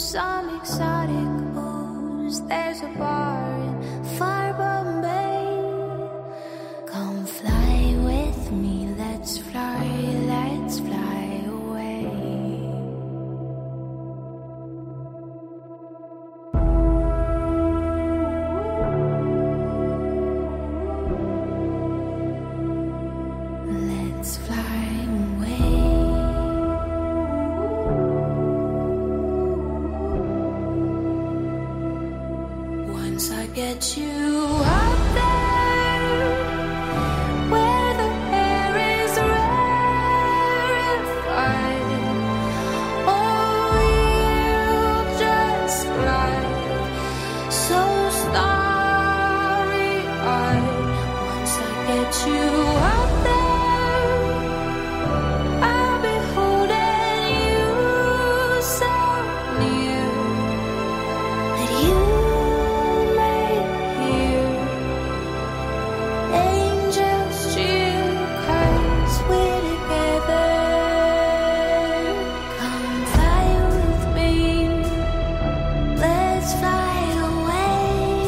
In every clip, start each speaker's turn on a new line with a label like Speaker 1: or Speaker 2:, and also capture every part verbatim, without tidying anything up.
Speaker 1: some exotic booze. There's a bar in far Bombay. Come fly with me, let's fly, let's fly away. Let's fly away. Once I get you out there, where the air is rarefied, oh, you'll just fly so starry-eyed. Once I get you out there, I'll be holding you so near that you may hear angels cheer 'cause we're together. Come fly with me, let's fly away.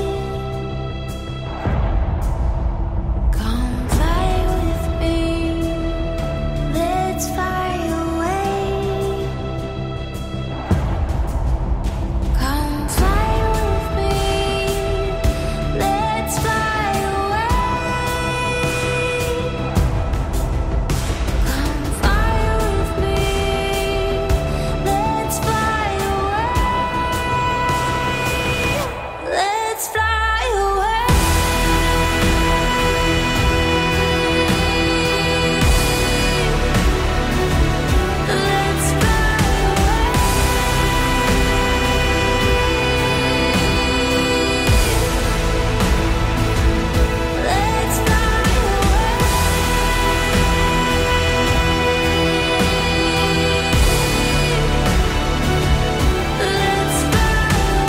Speaker 1: Come fly with me, let's fly away. Come fly with me, let's fly away. Come fly with me, let's fly away. Let's fly away. Let's fly away. Let's fly away. Let's fly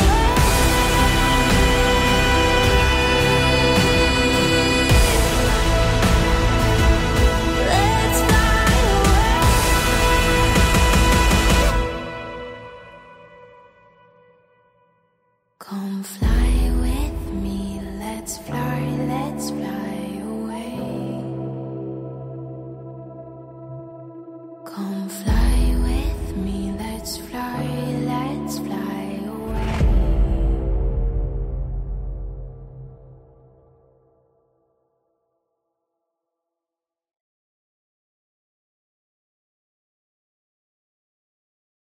Speaker 1: away. Let's fly away. Come fly with me, let's fly, let's fly away. Come fly with me, let's fly